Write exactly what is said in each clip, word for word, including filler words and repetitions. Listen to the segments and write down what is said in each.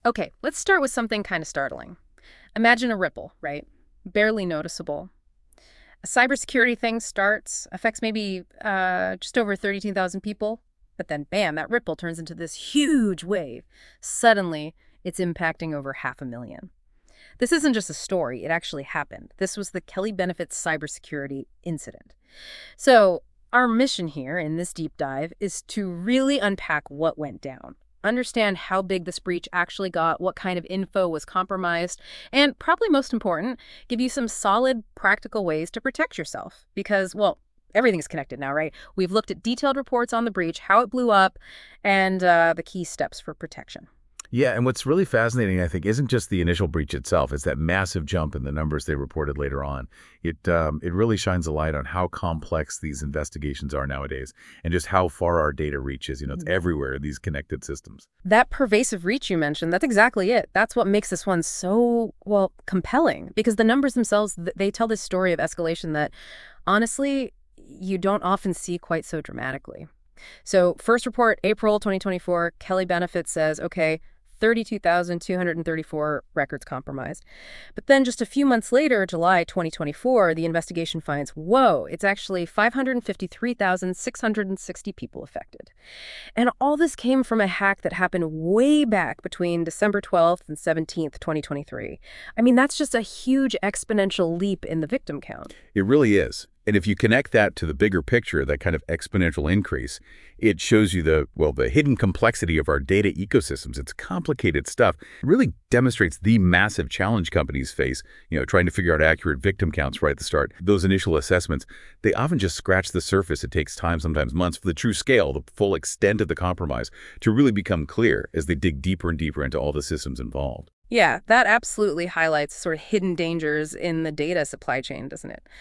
Okay, let's start with something kind of startling. Imagine a ripple, right? Barely noticeable. A cybersecurity thing starts, affects maybe uh, just over thirty-two thousand people, but then bam, that ripple turns into this huge wave. Suddenly, it's impacting over half a million. This isn't just a story, it actually happened. This was the Kelly Benefits cybersecurity incident. So, our mission here in this deep dive is to really unpack what went down, understand how big this breach actually got, what kind of info was compromised, and probably most important, give you some solid, practical ways to protect yourself. Because, well, everything's connected now, right? We've looked at detailed reports on the breach, how it blew up, and uh, the key steps for protection. Yeah, and what's really fascinating, I think, isn't just the initial breach itself. It's that massive jump in the numbers they reported later on. It um, it really shines a light on how complex these investigations are nowadays and just how far our data reaches. You know, it's everywhere in these connected systems. That pervasive reach you mentioned, that's exactly it. That's what makes this one so, well, compelling. Because the numbers themselves, th- they tell this story of escalation that, honestly, you don't often see quite so dramatically. So, first report, April twenty twenty-four, Kelly Benefits says, okay, thirty-two thousand two hundred thirty-four records compromised. But then just a few months later, July twenty twenty-four, the investigation finds, whoa, it's actually five hundred fifty-three thousand six hundred sixty people affected. And all this came from a hack that happened way back between December twelfth and seventeenth, twenty twenty-three. I mean, that's just a huge exponential leap in the victim count. It really is. And if you connect that to the bigger picture, that kind of exponential increase, it shows you the, well, the hidden complexity of our data ecosystems. It's complicated stuff. It really demonstrates the massive challenge companies face, you know, trying to figure out accurate victim counts right at the start. Those initial assessments, they often just scratch the surface. It takes time, sometimes months, for the true scale, the full extent of the compromise to really become clear as they dig deeper and deeper into all the systems involved. Yeah, that absolutely highlights sort of hidden dangers in the data supply chain, doesn't it?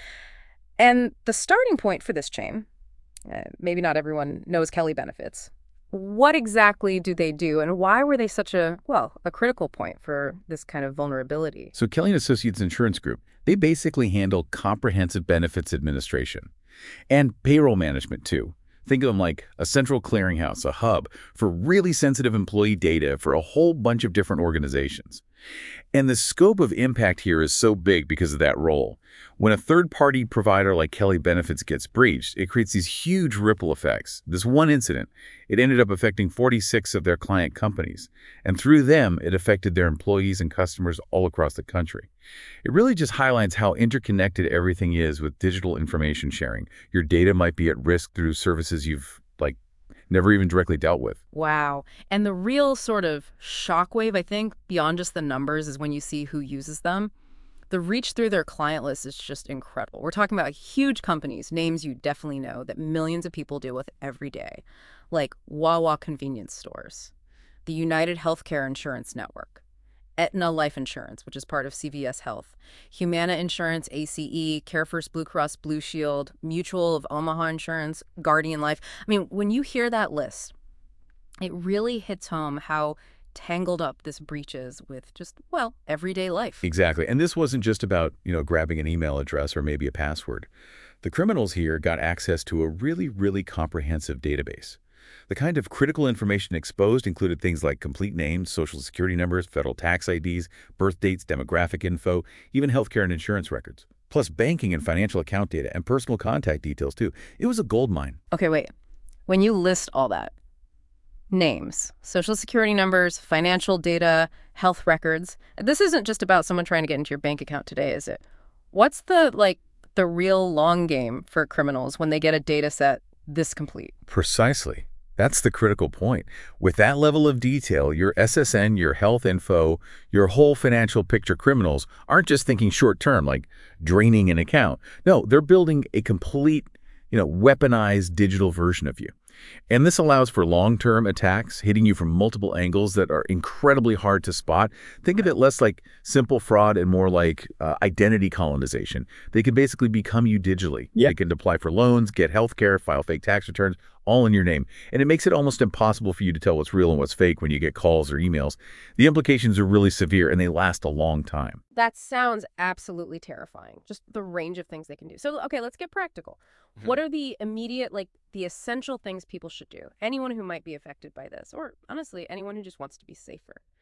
And the starting point for this chain, uh, maybe not everyone knows Kelly Benefits. What exactly do they do, and why were they such a, well, a critical point for this kind of vulnerability? So Kelly and Associates Insurance Group, they basically handle comprehensive benefits administration and payroll management too. Think of them like a central clearinghouse, a hub for really sensitive employee data for a whole bunch of different organizations. And the scope of impact here is so big because of that role. When a third-party provider like Kelly Benefits gets breached, it creates these huge ripple effects. This one incident, it ended up affecting forty-six of their client companies. And through them, it affected their employees and customers all across the country. It really just highlights how interconnected everything is with digital information sharing. Your data might be at risk through services you've, like, never even directly dealt with. Wow. And the real sort of shockwave, I think, beyond just the numbers, is when you see who uses them. The reach through their client list is just incredible. We're talking about huge companies, names you definitely know, that millions of people deal with every day, like Wawa convenience stores, the United Healthcare Insurance Network, Aetna Life Insurance, which is part of C V S Health, Humana Insurance, A C E, CareFirst Blue Cross Blue Shield, Mutual of Omaha Insurance, Guardian Life. I mean, when you hear that list, it really hits home how tangled up this breach is with just, well, everyday life. Exactly. And this wasn't just about, you know, grabbing an email address or maybe a password. The criminals here got access to a really, really comprehensive database. The kind of critical information exposed included things like complete names, social security numbers, federal tax I Ds, birth dates, demographic info, even healthcare and insurance records, plus banking and financial account data and personal contact details, too. It was a goldmine. Okay, wait. When you list all that, names, social security numbers, financial data, health records, this isn't just about someone trying to get into your bank account today, is it? What's the, like, the real long game for criminals when they get a data set this complete? Precisely. That's the critical point. With that level of detail, your S S N, your health info, your whole financial picture, criminals aren't just thinking short term, like draining an account. No, they're building a complete, you know, weaponized digital version of you. And this allows for long-term attacks, hitting you from multiple angles that are incredibly hard to spot. Think of it less like simple fraud and more like uh, identity colonization. They can basically become you digitally. Yeah. They can apply for loans, get health care, file fake tax returns, all in your name. And it makes it almost impossible for you to tell what's real and what's fake when you get calls or emails. The implications are really severe, and they last a long time. That sounds absolutely terrifying, just the range of things they can do. So, okay, let's get practical. What are the immediate, like, the essential things people should do? Anyone who might be affected by this, or honestly, anyone who just wants to be safer.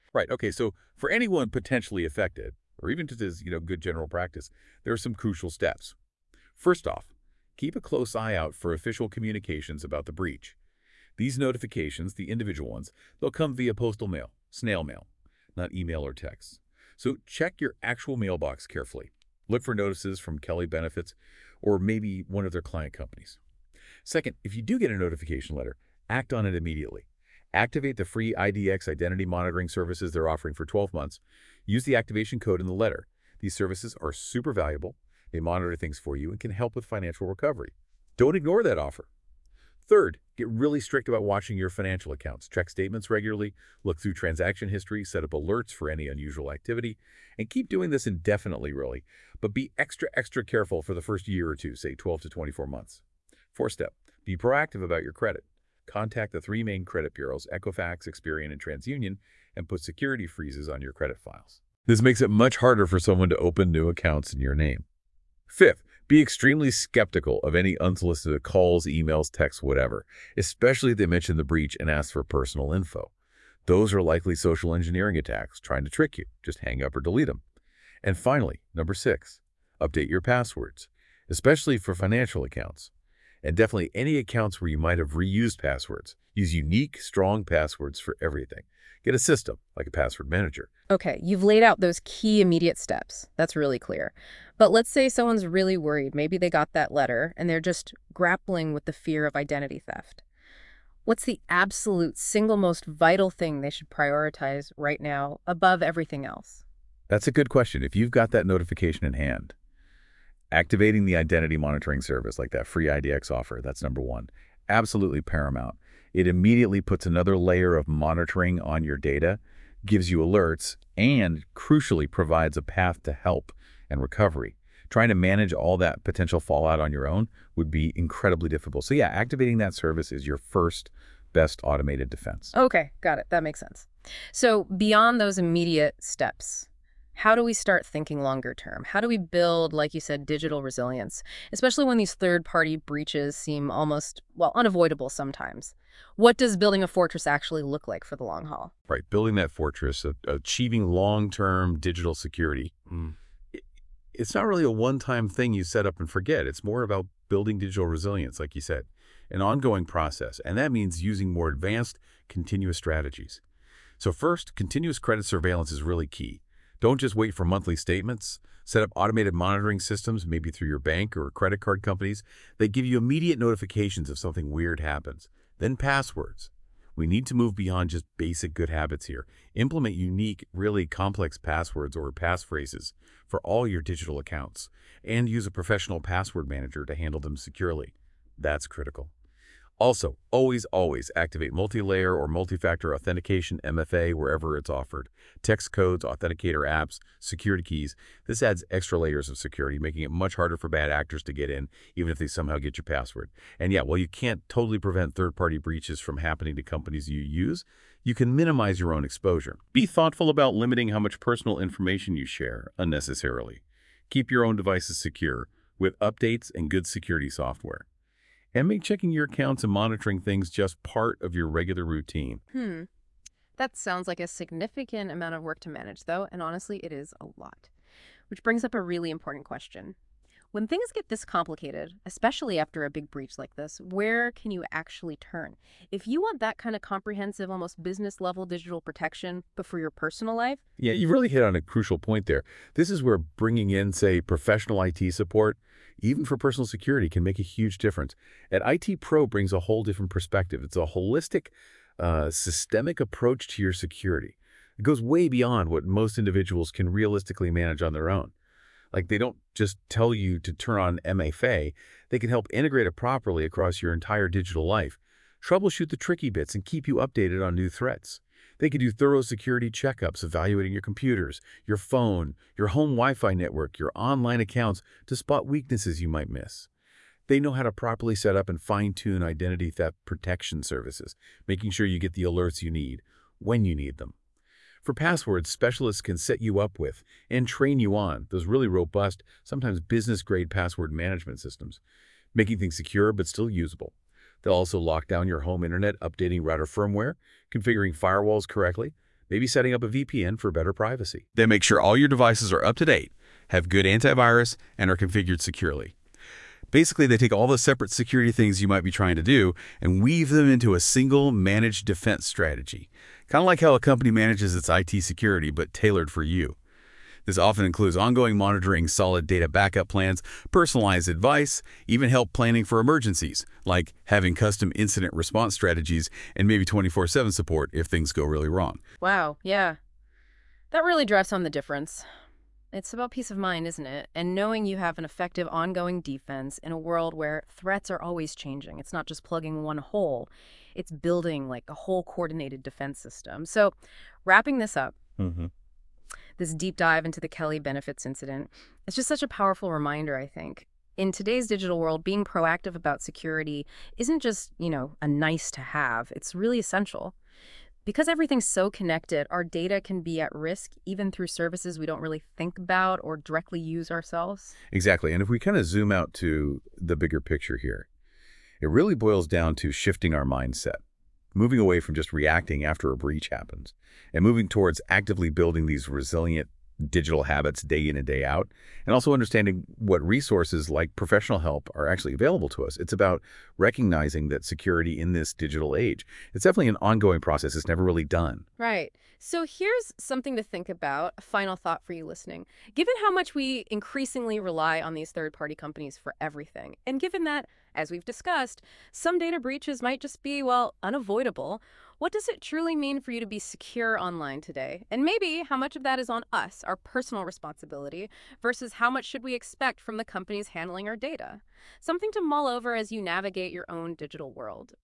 Right. Okay. So for anyone potentially affected, or even just as, you know, good general practice, there are some crucial steps. First off, keep a close eye out for official communications about the breach. These notifications, the individual ones, they'll come via postal mail, snail mail, not email or text. So check your actual mailbox carefully. Look for notices from Kelly Benefits or maybe one of their client companies. Second, if you do get a notification letter, act on it immediately. Activate the free I D X identity monitoring services they're offering for twelve months. Use the activation code in the letter. These services are super valuable. They monitor things for you and can help with financial recovery. Don't ignore that offer. Third, get really strict about watching your financial accounts. Check statements regularly, look through transaction history, set up alerts for any unusual activity, and keep doing this indefinitely, really. But be extra, extra careful for the first year or two, say twelve to twenty-four months. Fourth step, be proactive about your credit. Contact the three main credit bureaus, Equifax, Experian, and TransUnion, and put security freezes on your credit files. This makes it much harder for someone to open new accounts in your name. Fifth, be extremely skeptical of any unsolicited calls, emails, texts, whatever, especially if they mention the breach and ask for personal info. Those are likely social engineering attacks trying to trick you. Just hang up or delete them. And finally, number six, update your passwords, especially for financial accounts. And definitely any accounts where you might have reused passwords. Use unique, strong passwords for everything. Get a system, like a password manager. Okay, you've laid out those key immediate steps. That's really clear. But let's say someone's really worried. Maybe they got that letter and they're just grappling with the fear of identity theft. What's the absolute single most vital thing they should prioritize right now above everything else? That's a good question. If you've got that notification in hand, activating the identity monitoring service like that free I D X offer, that's number one. Absolutely paramount. It immediately puts another layer of monitoring on your data, gives you alerts, and crucially provides a path to help and recovery. Trying to manage all that potential fallout on your own would be incredibly difficult. So yeah, activating that service is your first best automated defense. Okay, got it. That makes sense. So beyond those immediate steps, how do we start thinking longer term? How do we build, like you said, digital resilience, especially when these third-party breaches seem almost, well, unavoidable sometimes? What does building a fortress actually look like for the long haul? Right, building that fortress, uh, achieving long-term digital security. Mm. It, it's not really a one-time thing you set up and forget. It's more about building digital resilience, like you said, an ongoing process, and that means using more advanced, continuous strategies. So first, continuous credit surveillance is really key. Don't just wait for monthly statements. Set up automated monitoring systems, maybe through your bank or credit card companies, that give you immediate notifications if something weird happens. Then passwords. We need to move beyond just basic good habits here. Implement unique, really complex passwords or passphrases for all your digital accounts, and use a professional password manager to handle them securely. That's critical. Also, always, always activate multi-layer or multi-factor authentication, M F A, wherever it's offered. Text codes, authenticator apps, security keys. This adds extra layers of security, making it much harder for bad actors to get in, even if they somehow get your password. And yeah, while you can't totally prevent third-party breaches from happening to companies you use, you can minimize your own exposure. Be thoughtful about limiting how much personal information you share unnecessarily. Keep your own devices secure with updates and good security software. And make checking your accounts and monitoring things just part of your regular routine. Hmm. That sounds like a significant amount of work to manage, though, and honestly, it is a lot. Which brings up a really important question. When things get this complicated, especially after a big breach like this, where can you actually turn? If you want that kind of comprehensive, almost business-level digital protection, but for your personal life? Yeah, you really hit on a crucial point there. This is where bringing in, say, professional I T support, even for personal security, can make a huge difference. And I T Pro brings a whole different perspective. It's a holistic, uh, systemic approach to your security. It goes way beyond what most individuals can realistically manage on their own. Like, they don't just tell you to turn on M F A, they can help integrate it properly across your entire digital life, troubleshoot the tricky bits, and keep you updated on new threats. They can do thorough security checkups, evaluating your computers, your phone, your home Wi-Fi network, your online accounts to spot weaknesses you might miss. They know how to properly set up and fine-tune identity theft protection services, making sure you get the alerts you need, when you need them. For passwords, specialists can set you up with and train you on those really robust, sometimes business-grade password management systems, making things secure but still usable. They'll also lock down your home internet, updating router firmware, configuring firewalls correctly, maybe setting up a V P N for better privacy. They make sure all your devices are up to date, have good antivirus, and are configured securely. Basically, they take all the separate security things you might be trying to do and weave them into a single managed defense strategy. Kind of like how a company manages its I T security, but tailored for you. This often includes ongoing monitoring, solid data backup plans, personalized advice, even help planning for emergencies, like having custom incident response strategies and maybe twenty-four seven support if things go really wrong. Wow, yeah. That really drives home the difference. It's about peace of mind, isn't it? And knowing you have an effective ongoing defense in a world where threats are always changing. It's not just plugging one hole. It's building like a whole coordinated defense system. So wrapping this up, Mm-hmm. this deep dive into the Kelly benefits incident, it's just such a powerful reminder, I think. In today's digital world, being proactive about security isn't just, you know, a nice to have. It's really essential. Because everything's so connected, our data can be at risk even through services we don't really think about or directly use ourselves. Exactly. And if we kind of zoom out to the bigger picture here, it really boils down to shifting our mindset, moving away from just reacting after a breach happens, and moving towards actively building these resilient digital habits day in and day out, and also understanding what resources like professional help are actually available to us. It's about recognizing that security in this digital age, it's definitely an ongoing process. It's never really done. Right. So here's something to think about, a final thought for you listening. Given how much we increasingly rely on these third-party companies for everything, and given that, as we've discussed, some data breaches might just be, well, unavoidable, what does it truly mean for you to be secure online today? And maybe how much of that is on us, our personal responsibility, versus how much should we expect from the companies handling our data? Something to mull over as you navigate your own digital world.